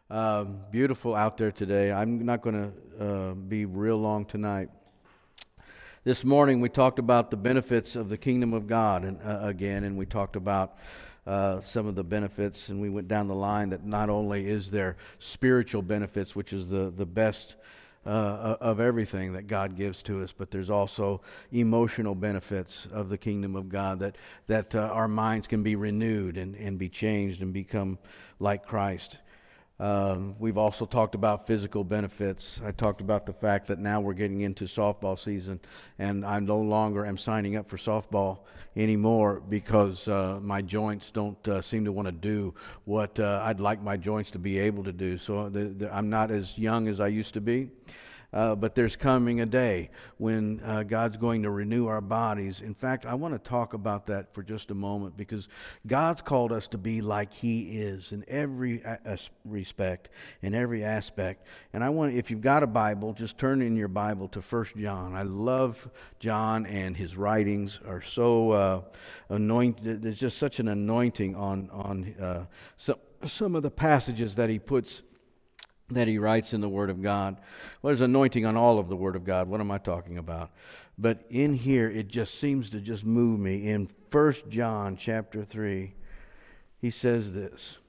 Beautiful out there today. I'm not going to be real long tonight. This morning we talked about the benefits of the kingdom of God and we talked about some of the benefits, and we went down the line that not only is there spiritual benefits, which is the best of everything that God gives to us, but there's also emotional benefits of the kingdom of God, that our minds can be renewed and be changed and become like Christ. We've also talked about physical benefits. I talked about the fact that now we're getting into softball season, and I no longer am signing up for softball anymore because my joints don't seem to want to do what I'd like my joints to be able to do. So I'm not as young as I used to be. But there's coming a day when God's going to renew our bodies. In fact, I want to talk about that for just a moment, because God's called us to be like He is in every respect, in every aspect. And I want, if you've got a Bible, just turn in your Bible to 1 John. I love John, and his writings are so anointed. There's just such an anointing on some of the passages that he puts, that he writes in the Word of God. Well, there's anointing on all of the Word of God. What am I talking about? But in here, it just seems to just move me. In 1 John chapter 3, he says this.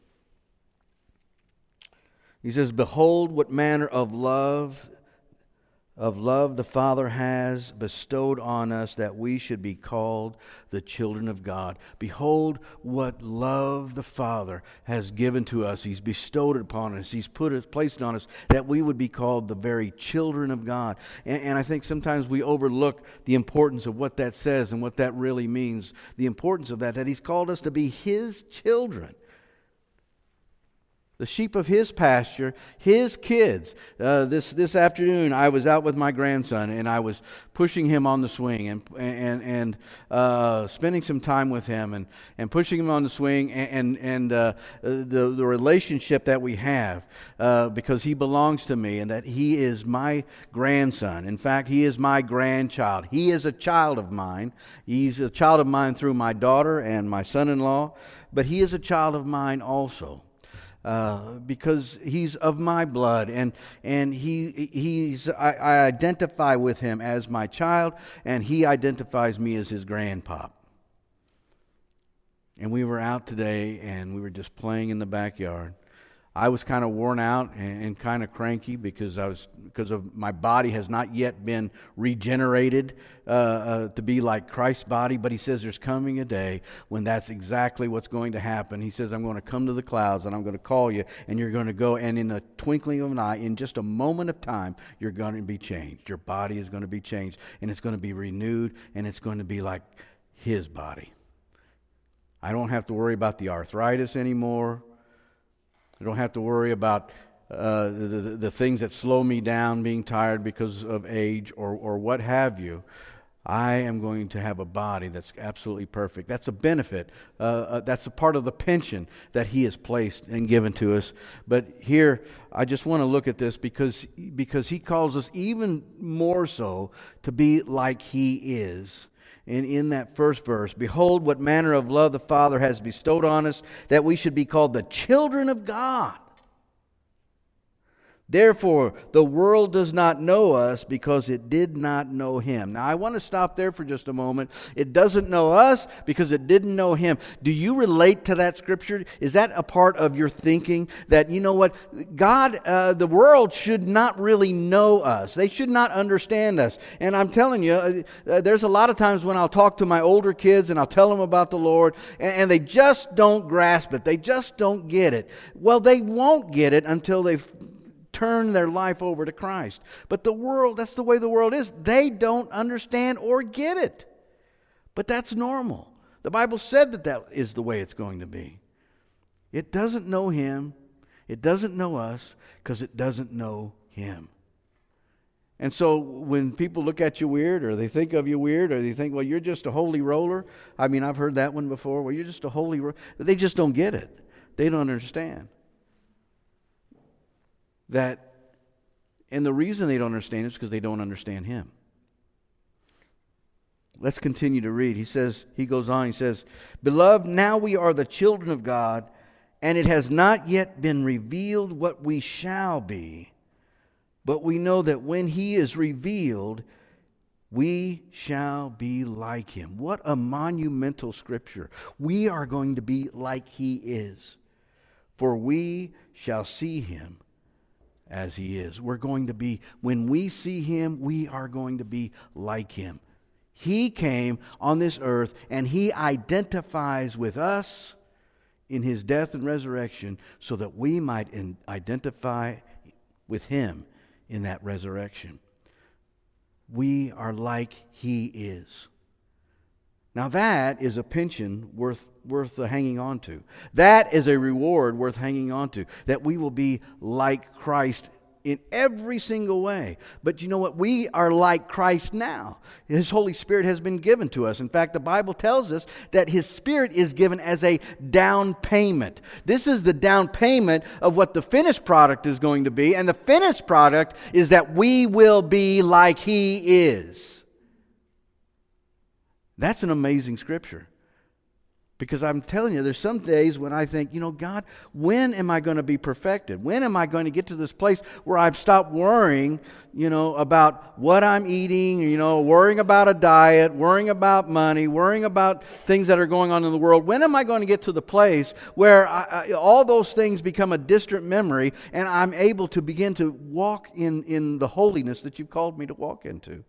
He says, "Behold, what manner of love the Father has bestowed on us, that we should be called the children of God." Behold what love the Father has given to us. He's bestowed it upon us. He's placed on us, that we would be called the very children of God. And I think sometimes we overlook the importance of what that says and what that really means. The importance of that He's called us to be His children. The sheep of His pasture, His kids. This afternoon, I was out with my grandson, and I was pushing him on the swing and spending some time with him and pushing him on the swing and the relationship that we have, because he belongs to me and that he is my grandson. In fact, he is my grandchild. He is a child of mine. He's a child of mine through my daughter and my son-in-law, but he is a child of mine also. Because he's of my blood, and I identify with him as my child, and he identifies me as his grandpop. And we were out today, and we were just playing in the backyard. I was kind of worn out and kind of cranky because of my body has not yet been regenerated to be like Christ's body. But he says there's coming a day when that's exactly what's going to happen. He says, "I'm going to come to the clouds, and I'm going to call you, and you're going to go, and in the twinkling of an eye, in just a moment of time, you're going to be changed. Your body is going to be changed, and it's going to be renewed, and it's going to be like His body. I don't have to worry about the arthritis anymore. I don't have to worry about the things that slow me down, being tired because of age or what have you. I am going to have a body that's absolutely perfect." That's a benefit. That's a part of the pension that He has placed and given to us. But here, I just want to look at this because He calls us even more so to be like He is. And in that first verse, "Behold, what manner of love the Father has bestowed on us, that we should be called the children of God. Therefore, the world does not know us, because it did not know Him." Now, I want to stop there for just a moment. It doesn't know us because it didn't know Him. Do you relate to that scripture? Is that a part of your thinking? That, you know what, God, the world should not really know us. They should not understand us. And I'm telling you, there's a lot of times when I'll talk to my older kids and I'll tell them about the Lord, and they just don't grasp it. They just don't get it. Well, they won't get it until they've turn their life over to Christ. But the world, that's the way the world is. They don't understand or get it. But that's normal. The Bible said that is the way it's going to be. It doesn't know Him. It doesn't know us because it doesn't know Him. And so when people look at you weird, or they think of you weird, or they think, well, you're just a holy roller. I mean, I've heard that one before. Well, you're just a holy roller. They just don't get it. They don't understand. And the reason they don't understand is because they don't understand Him. Let's continue to read. He goes on, he says, "Beloved, now we are the children of God, and it has not yet been revealed what we shall be. But we know that when he is revealed, we shall be like him. What a monumental scripture. We are going to be like he is. For we shall see him as he is. We're going to be, when we see him, we are going to be like him. He came on this earth and he identifies with us in his death and resurrection so that we might identify with him in that resurrection. We are like he is. Now that is a pension worth hanging on to. That is a reward worth hanging on to. That we will be like Christ in every single way. But you know what? We are like Christ now. His Holy Spirit has been given to us. In fact, the Bible tells us that his Spirit is given as a down payment. This is the down payment of what the finished product is going to be. And the finished product is that we will be like he is. That's an amazing scripture. Because I'm telling you, there's some days when I think, God, when am I going to be perfected? When am I going to get to this place where I've stopped worrying, about what I'm eating, worrying about a diet, worrying about money, worrying about things that are going on in the world? When am I going to get to the place where all those things become a distant memory and I'm able to begin to walk in the holiness that you've called me to walk into?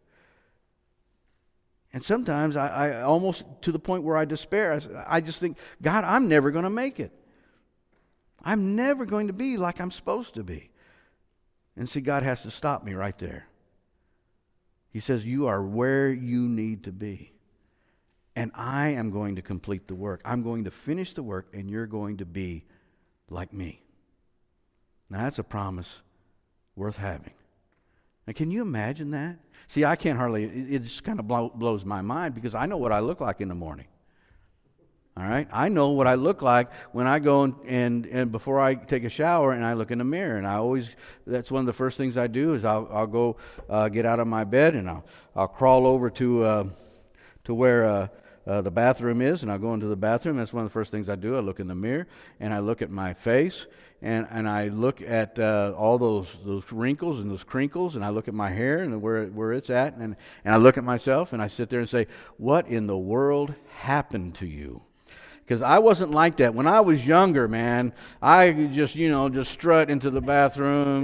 And sometimes I almost to the point where I despair. I just think, God, I'm never going to make it. I'm never going to be like I'm supposed to be. And see, God has to stop me right there. He says, you are where you need to be. And I am going to complete the work. I'm going to finish the work, and you're going to be like me. Now, that's a promise worth having. Now, can you imagine that? See, I can't hardly, it just kind of blows my mind because I know what I look like in the morning. All right? I know what I look like when I go and before I take a shower and I look in the mirror. And that's one of the first things I do is I'll go get out of my bed and I'll crawl over to where the bathroom is, and I'll go into the bathroom. That's one of the first things I do. I look in the mirror and I look at my face. And I look at all those wrinkles and those crinkles, and I look at my hair and where it's at, and I look at myself, and I sit there and say, what in the world happened to you? Because I wasn't like that. When I was younger, man, I just strut into the bathroom,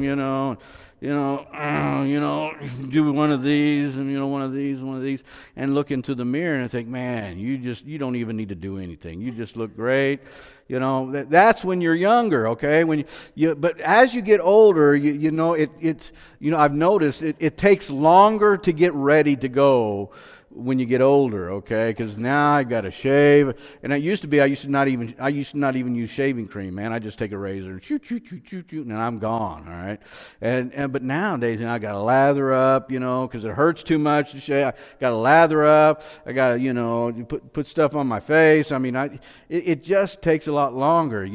do one of these and one of these, and look into the mirror and think, man, you don't even need to do anything. You just look great. That's when you're younger, okay? But as you get older, I've noticed it takes longer to get ready to go when you get older, okay? Because now I got to shave, and I used to not even use shaving cream, man. I just take a razor and shoot, and I'm gone, all right? But nowadays, I got to lather up, because it hurts too much to shave. I got to lather up. I got to, put stuff on my face. I mean, it just takes a lot longer,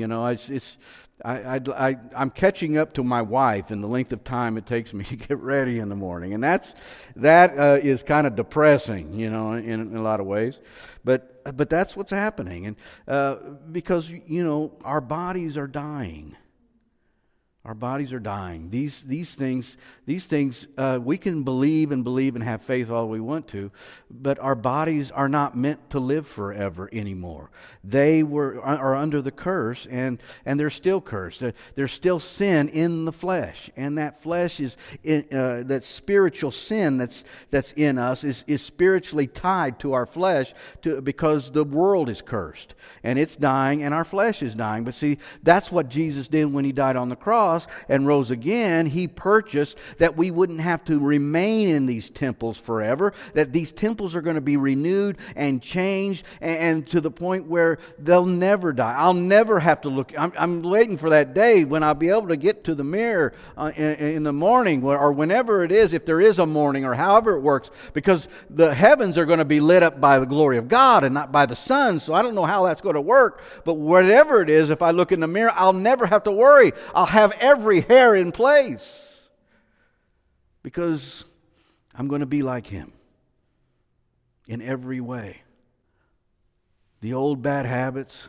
I'm catching up to my wife in the length of time it takes me to get ready in the morning, and that is kind of depressing, in a lot of ways. But that's what's happening, and because our bodies are dying. Our bodies are dying. These things we can believe and have faith all we want to, but our bodies are not meant to live forever anymore. They are under the curse, and they're still cursed. There's still sin in the flesh, and that flesh is that spiritual sin that's in us is spiritually tied to our flesh because the world is cursed and it's dying, and our flesh is dying. But see, that's what Jesus did when he died on the cross and rose again. He purchased that we wouldn't have to remain in these temples forever, that these temples are going to be renewed and changed and to the point where they'll never die. I'll never have to look. I'm waiting for that day when I'll be able to get to the mirror in the morning or whenever it is, if there is a morning or however it works, because the heavens are going to be lit up by the glory of God and not by the sun. So I don't know how that's going to work, but whatever it is, if I look in the mirror, I'll never have to worry. I'll have every hair in place because I'm going to be like him in every way. The old bad habits,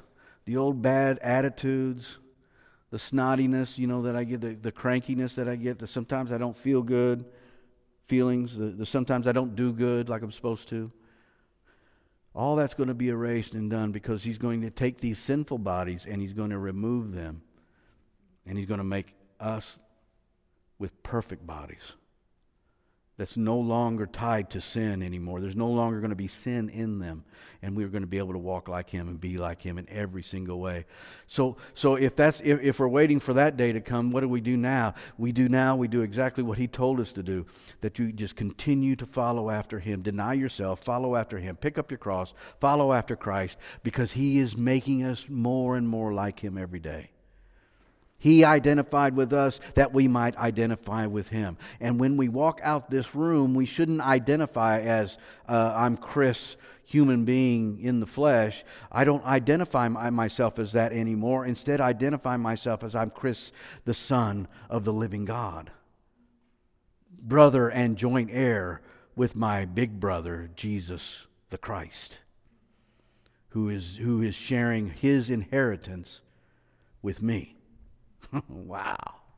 the old bad attitudes, the snottiness, that I get, the crankiness that I get, the sometimes I don't feel good feelings, the sometimes I don't do good like I'm supposed to. All that's going to be erased and done because He's going to take these sinful bodies and He's going to remove them. And He's going to make us with perfect bodies that's no longer tied to sin anymore. There's no longer going to be sin in them. And we're going to be able to walk like Him and be like Him in every single way. So if we're waiting for that day to come, what do we do now? We do exactly what He told us to do. That you just continue to follow after Him. Deny yourself, follow after Him. Pick up your cross, follow after Christ. Because He is making us more and more like Him every day. He identified with us that we might identify with Him. And when we walk out this room, we shouldn't identify as, I'm Chris, human being in the flesh. I don't identify myself as that anymore. Instead, I identify myself as I'm Chris, the Son of the living God. Brother and joint heir with my big brother, Jesus the Christ, who is sharing His inheritance with me. Wow.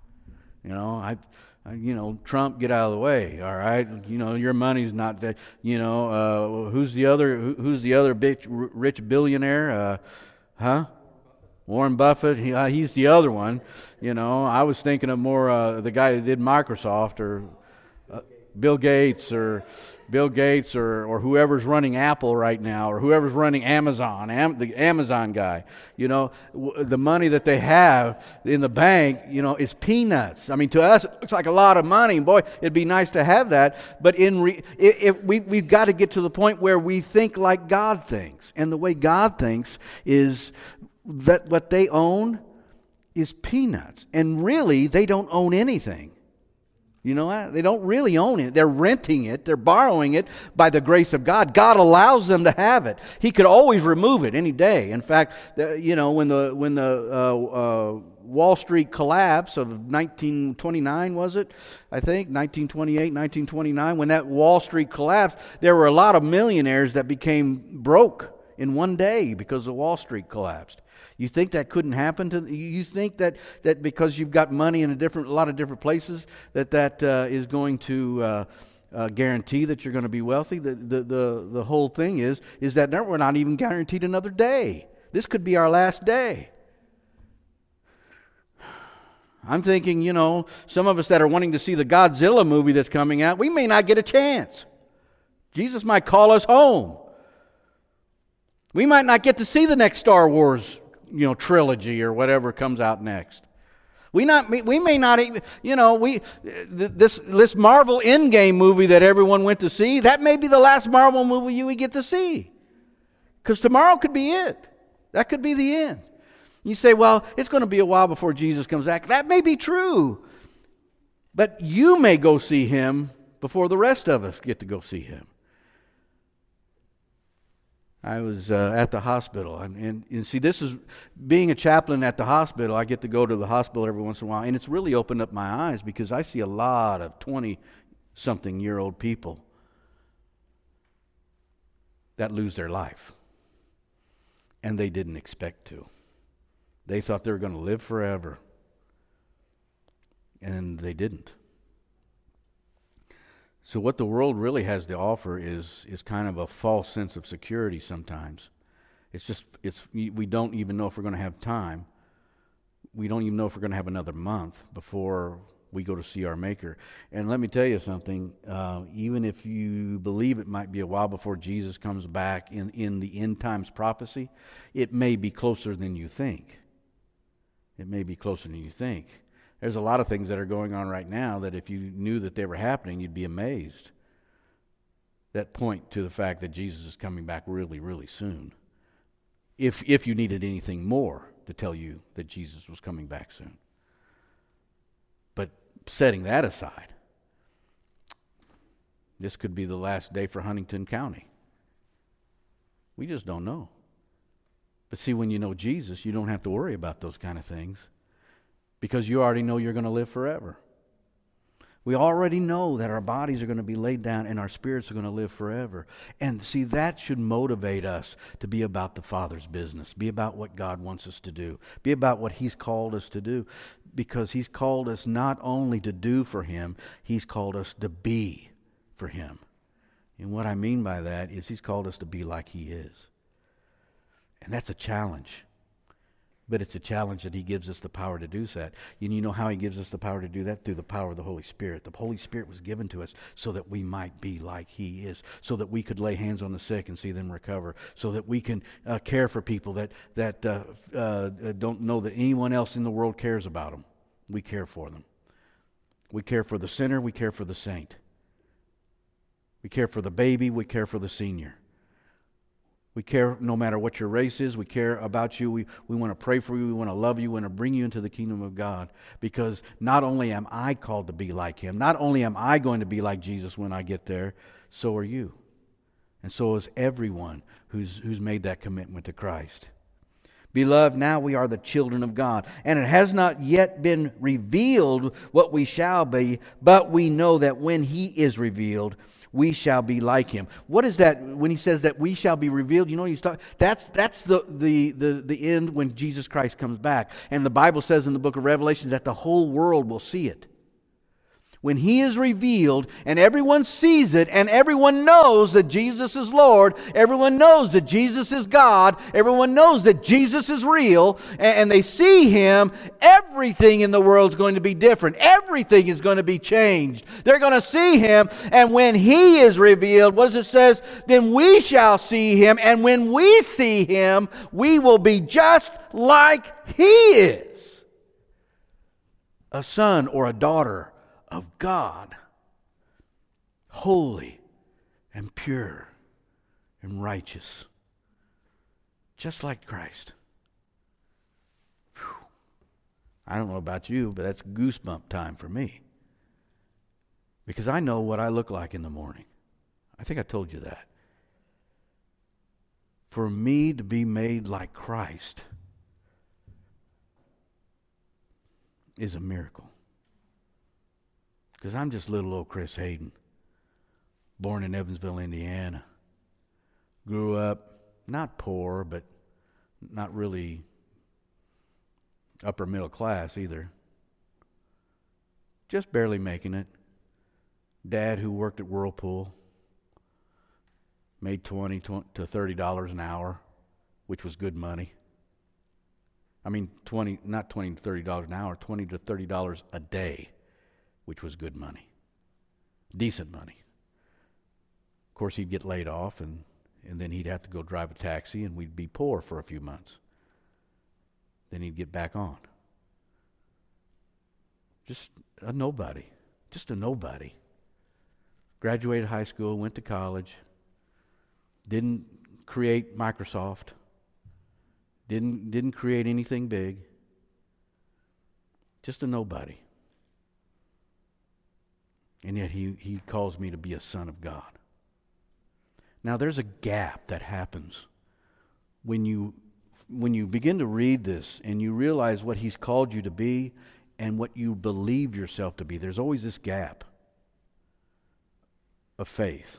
Trump, get out of the way, all right? Your money's not that, who's the other big rich billionaire? Warren Buffett, he's the other one. I was thinking of more the guy that did Microsoft, or Bill Gates or whoever's running Apple right now, or whoever's running Amazon, the Amazon guy. The money that they have in the bank, is peanuts. I mean, to us, it looks like a lot of money. Boy, it'd be nice to have that. But we've got to get to the point where we think like God thinks. And the way God thinks is that what they own is peanuts. And really, they don't own anything. You know what? They don't really own it. They're renting it. They're borrowing it by the grace of God. God allows them to have it. He could always remove it any day. In fact, when the Wall Street collapse of 1929, was it? I think 1928, 1929. When that Wall Street collapsed, there were a lot of millionaires that became broke in one day because the Wall Street collapsed. You think that couldn't happen to you? Think that because you've got money in a lot of different places that is going to guarantee that you're going to be wealthy? The whole thing is that we're not even guaranteed another day. This could be our last day. I'm thinking, some of us that are wanting to see the Godzilla movie that's coming out, we may not get a chance. Jesus might call us home. We might not get to see the next Star Wars trilogy or whatever comes out next. We may not even, this Marvel Endgame movie that everyone went to see, that may be the last Marvel movie you would get to see. Because tomorrow could be it. That could be the end. You say, well, it's going to be a while before Jesus comes back. That may be true. But you may go see Him before the rest of us get to go see Him. I was at the hospital, and see, this is being a chaplain at the hospital. I get to go to the hospital every once in a while, and it's really opened up my eyes because I see a lot of 20-something-year-old people that lose their life, and they didn't expect to. They thought they were going to live forever, and they didn't. So what the world really has to offer is kind of a false sense of security sometimes. We don't even know if we're going to have time. We don't even know if we're going to have another month before we go to see our Maker. And let me tell you something, even if you believe it might be a while before Jesus comes back in the end times prophecy, it may be closer than you think. It may be closer than you think. There's a lot of things that are going on right now that if you knew that they were happening, you'd be amazed. That point to the fact that Jesus is coming back really, really soon. If you needed anything more to tell you that Jesus was coming back soon. But setting that aside, this could be the last day for Huntington County. We just don't know. But see, when you know Jesus, you don't have to worry about those kind of things. Because you already know you're going to live forever. We already know that our bodies are going to be laid down and our spirits are going to live forever. And see, that should motivate us to be about the Father's business, be about what God wants us to do, be about what He's called us to do, because He's called us not only to do for Him, He's called us to be for Him. And what I mean by that is He's called us to be like He is. And that's a challenge. But it's a challenge that He gives us the power to do that. And you know how He gives us the power to do that? Through the power of the Holy Spirit. The Holy Spirit was given to us so that we might be like He is, so that we could lay hands on the sick and see them recover, so that we can care for people that don't know that anyone else in the world cares about them. We care for them. We care for the sinner. We care for the saint. We care for the baby. We care for the senior. We care no matter what your race is. We care about you. We want to pray for you. We want to love you. We want to bring you into the kingdom of God. Because not only am I called to be like Him, not only am I going to be like Jesus when I get there, so are you. And so is everyone who's made that commitment to Christ. Beloved, now we are the children of God. And it has not yet been revealed what we shall be, but we know that when He is revealed, we shall be like Him. What is that when He says that we shall be revealed? You know, that's the end when Jesus Christ comes back. And the Bible says in the book of Revelation that the whole world will see it. When He is revealed and everyone sees it and everyone knows that Jesus is Lord, everyone knows that Jesus is God, everyone knows that Jesus is real, and they see Him, everything in the world is going to be different. Everything is going to be changed. They're going to see Him, and when He is revealed, what does it say? Then we shall see Him, and when we see Him, we will be just like He is. A son or a daughter of God, holy and pure and righteous, just like Christ. Whew. I don't know about you, but that's goosebump time for me, because I know what I look like in the morning. I think I told you that. For me to be made like Christ is a miracle. Because I'm just little old Chris Hayden, born in Evansville, Indiana. Grew up not poor, but not really upper middle class either. Just barely making it. Dad, who worked at Whirlpool, made $20 to $30 an hour, which was good money. I mean, not $20 to $30 an hour, $20 to $30 a day, which was good money, decent money. Of course, he'd get laid off, and then he'd have to go drive a taxi, and we'd be poor for a few months. Then he'd get back on. Just a nobody. Graduated high school, went to college, didn't create Microsoft, didn't create anything big. Just a nobody. And yet he calls me to be a son of God. Now there's a gap that happens when you begin to read this and you realize what He's called you to be and what you believe yourself to be. There's always this gap of faith.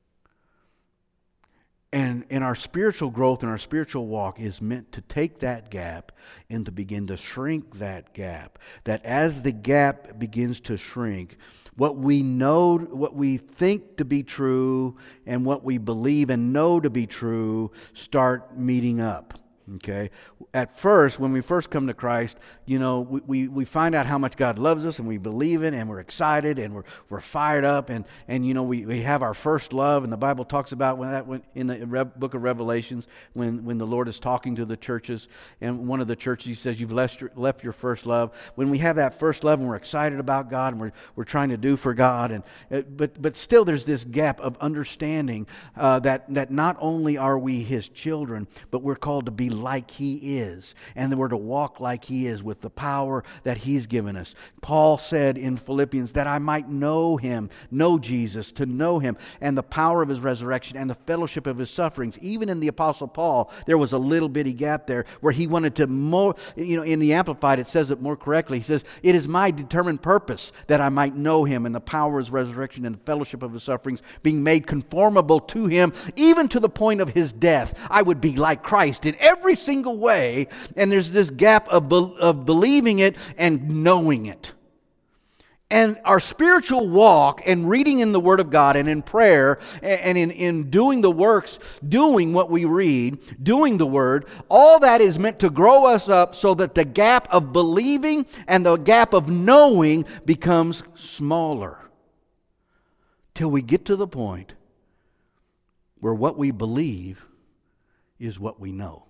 And in our spiritual growth and our spiritual walk is meant to take that gap and to begin to shrink that gap. That as the gap begins to shrink, what we know, what we think to be true, and what we believe and know to be true start meeting up. Okay? At first, when we first come to Christ, you know, we find out how much God loves us, and we believe it, and we're excited, and we're fired up, and you know, we have our first love, and the Bible talks about when that went in the book of Revelations, when the Lord is talking to the churches, and one of the churches, He says, you've left your first love. When we have that first love, and we're excited about God, and we're trying to do for God, but still there's this gap of understanding that not only are we His children, but we're called to be like He is, and that we're to walk like He is with the power that He's given us. Paul said in Philippians that I might know Him, know Jesus, to know Him, and the power of His resurrection and the fellowship of His sufferings. Even in the Apostle Paul, there was a little bitty gap there where he wanted to more, in the Amplified it says it more correctly. He says, it is my determined purpose that I might know Him and the power of His resurrection and the fellowship of His sufferings, being made conformable to Him, even to the point of His death. I would be like Christ in every single way. And there's this gap of believing it and knowing it. And our spiritual walk and reading in the Word of God and in prayer and in doing the works, doing what we read, doing the Word, all that is meant to grow us up so that the gap of believing and the gap of knowing becomes smaller. Till we get to the point where what we believe is what we know.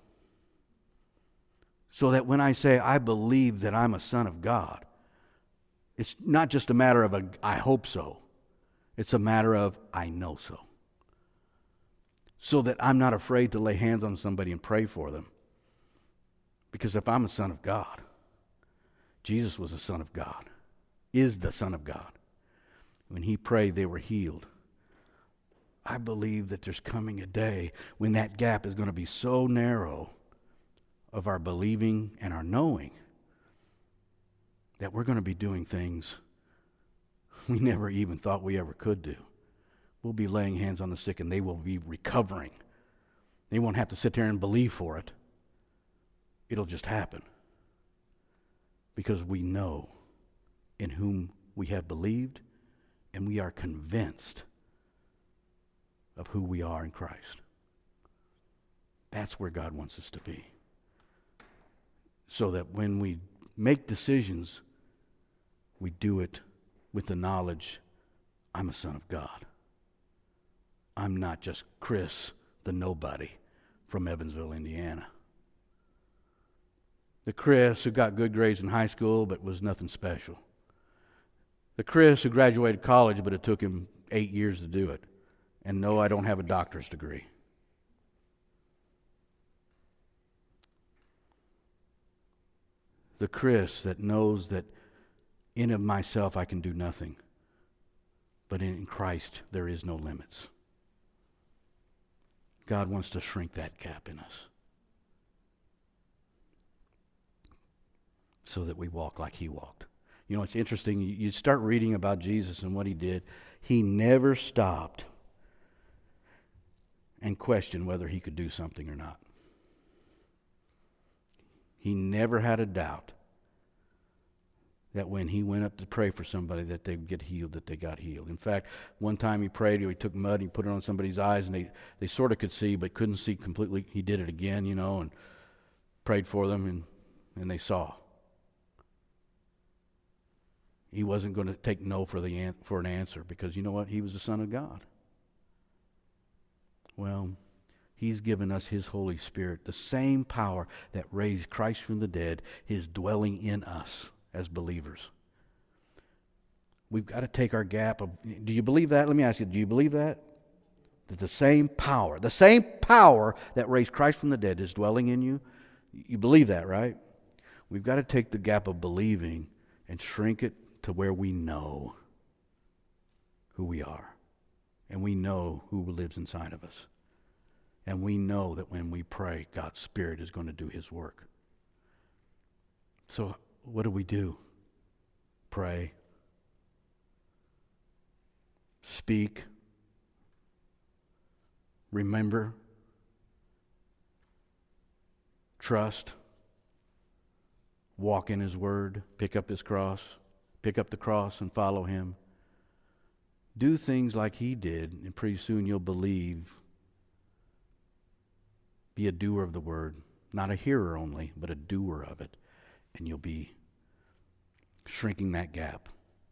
So that when I say, I believe that I'm a son of God, it's not just a matter of I hope so. It's a matter of I know so. So that I'm not afraid to lay hands on somebody and pray for them. Because if I'm a son of God, Jesus was a son of God, is the Son of God. When He prayed, they were healed. I believe that there's coming a day when that gap is going to be so narrow of our believing and our knowing that we're going to be doing things we never even thought we ever could do. We'll be laying hands on the sick and they will be recovering. They won't have to sit there and believe for it. It'll just happen. Because we know in whom we have believed and we are convinced of who we are in Christ. That's where God wants us to be. So that when we make decisions, we do it with the knowledge, I'm a son of God. I'm not just Chris, the nobody from Evansville, Indiana. The Chris who got good grades in high school but was nothing special. The Chris who graduated college but it took him 8 years to do it. And no, I don't have a doctor's degree. The Chris that knows that in of myself I can do nothing, but in Christ there is no limits. God wants to shrink that gap in us so that we walk like He walked. You know, it's interesting. You start reading about Jesus and what He did. He never stopped and questioned whether He could do something or not. He never had a doubt that when He went up to pray for somebody that they would get healed, that they got healed. In fact, one time He prayed, He took mud and He put it on somebody's eyes and they sort of could see but couldn't see completely. He did it again, and prayed for them and they saw. He wasn't going to take no for an answer because you know what? He was the Son of God. Well, He's given us His Holy Spirit. The same power that raised Christ from the dead is dwelling in us as believers. We've got to take our gap of, do you believe that? Let me ask you, do you believe that? That the same power that raised Christ from the dead is dwelling in you? You believe that, right? We've got to take the gap of believing and shrink it to where we know who we are. And we know who lives inside of us. And we know that when we pray, God's Spirit is going to do His work. So what do? Pray. Speak. Remember. Trust. Walk in His Word. Pick up His cross. Pick up the cross and follow Him. Do things like He did, and pretty soon you'll believe. Be a doer of the Word. Not a hearer only, but a doer of it. And you'll be shrinking that gap.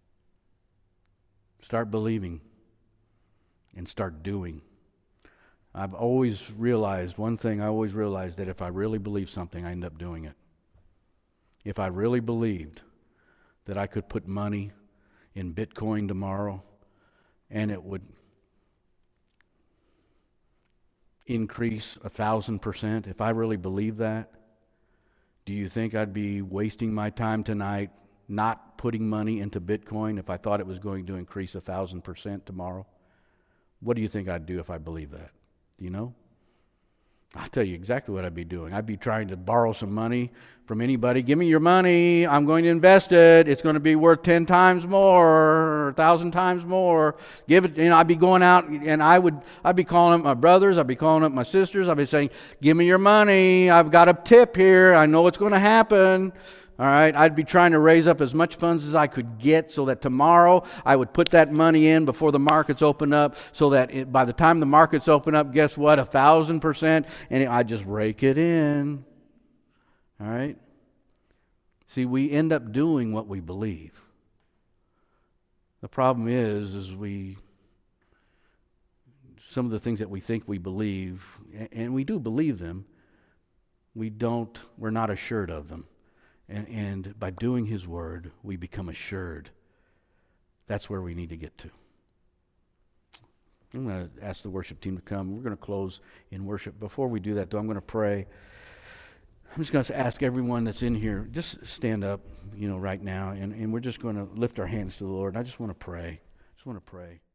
Start believing and start doing. I've always realized, one thing I always realized, that if I really believe something, I end up doing it. If I really believed that I could put money in Bitcoin tomorrow and it would increase 1,000%, if I really believe that, do you think I'd be wasting my time tonight not putting money into Bitcoin if I thought it was going to increase 1,000% tomorrow? What do you think I'd do if I believed that? Do you know? I'll tell you exactly what I'd be doing. I'd be trying to borrow some money from anybody. Give me your money. I'm going to invest it. It's going to be worth 10 times more, 1,000 times more. Give it. I'd be going out and I'd be calling up my brothers. I'd be calling up my sisters. I'd be saying, give me your money. I've got a tip here. I know what's going to happen. All right, I'd be trying to raise up as much funds as I could get so that tomorrow I would put that money in before the markets open up so that by the time the markets open up, guess what? 1,000%, and I'd just rake it in. All right? See, we end up doing what we believe. The problem is some of the things that we think we believe, and we do believe them, we're not assured of them. And by doing His Word, we become assured. That's where we need to get to. I'm going to ask the worship team to come. We're going to close in worship. Before we do that, though, I'm going to pray. I'm just going to ask everyone that's in here, just stand up, right now, and we're just going to lift our hands to the Lord. I just want to pray.